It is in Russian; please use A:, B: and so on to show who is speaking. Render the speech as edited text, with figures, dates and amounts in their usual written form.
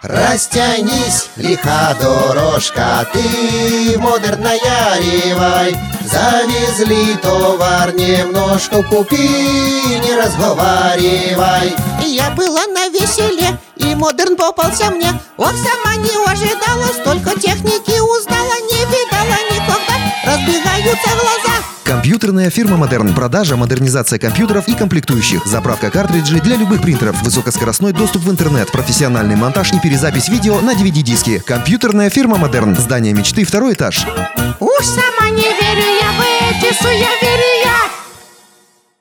A: Растянись, лиха дорожка, ты, Модерн, наяривай. Завезли товар, немножко купи, не разговаривай.
B: Я была на веселе, и Модерн попался мне. Ох, сама не ожидала, столько техники узнала. Не видала никогда, разбегаются глаза.
C: Компьютерная фирма «Модерн». Продажа, модернизация компьютеров и комплектующих. Заправка картриджей для любых принтеров. Высокоскоростной доступ в интернет. Профессиональный монтаж и перезапись видео на DVD-диски. Компьютерная фирма «Модерн». Здание мечты, 2-й этаж.
B: Уж сама не верю я в эти суеверия.